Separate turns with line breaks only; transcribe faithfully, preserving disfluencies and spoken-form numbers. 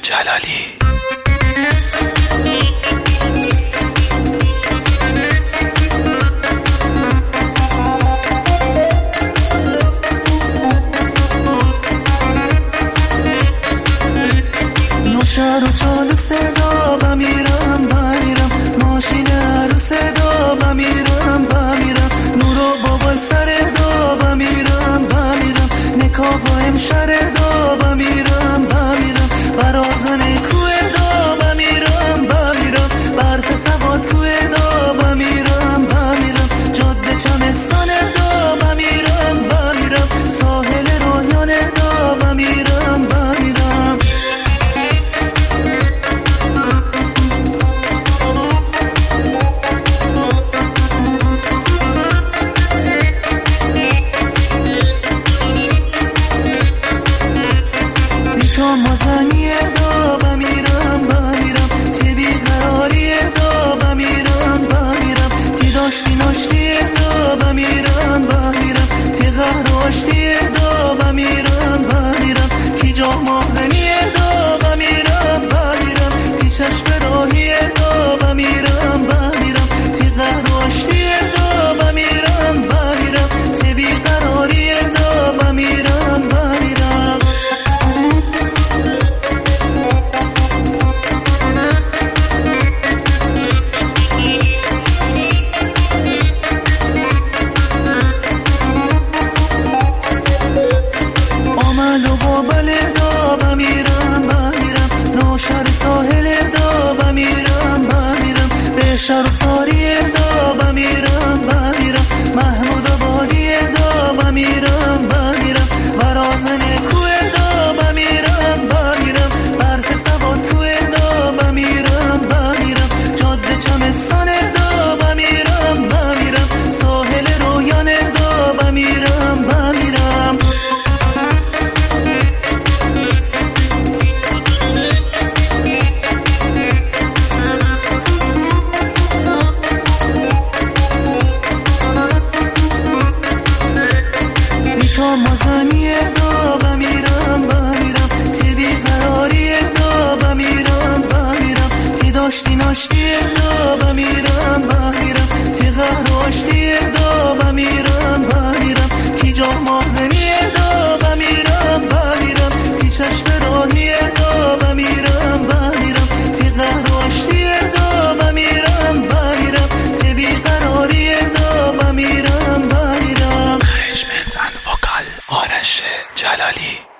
جلالی.
شهر و چال صدا بمیرم بمیرم، ماشین عروس دا بمیرم بمیرم، نور و بابال سر دا بمیرم بمیرم، نکاح و همشر دا بمیرم بمیرم، برازن کوه دا بمیرم بمیرم، برف سواد کوه دا بمیرم بمیرم، جاده چمستان دا بمیرم بمیرم، ساحل رویان دا بمیرم بمیرم. تو مازنی دا بمیرم بمیرم، تی بیقراری دا بمیرم بمیرم، تی داشتی ناشتی دا بمیرم بمیرم، تی غراشتی دا بمیرم بمیرم، کی جا مازنی دا بمیرم بمیرم، تی چشم راهی دا بمیرم بمیرم، تی غراشتی دا بمیرم بمیرم، تی بیقراری دا بمیرم بمیرم. و بابل دا بمیرم بمیرم، نوشهر ساحل دا بمیرم بمیرم، به شهر ساری دا بمیرم بمیرم، محمود آبادی دا بمیرم بمیرم، برازن کوه دا بمیرم بمیرم، برف سواد کوه دا بمیرم بمیرم، جاده چمستان دا بمیرم بمیرم، ساحل رویان دا بمیرم بمیرم. تو مازنی دا بمیرم بمیرم، تی بیقراری دا بمیرم بمیرم، تی داشتی ناشتی دا بمیرم بمیرم، تی غراشتی دا بمیرم بمیرم، کی جا مازنی دا بمیرم بمیرم، تی چشم راهی دا بمیرم بمیرم، تی غراشتی دا بمیرم بمیرم، تی بیقراری دا بمیرم بمیرم.
آرش جلالی.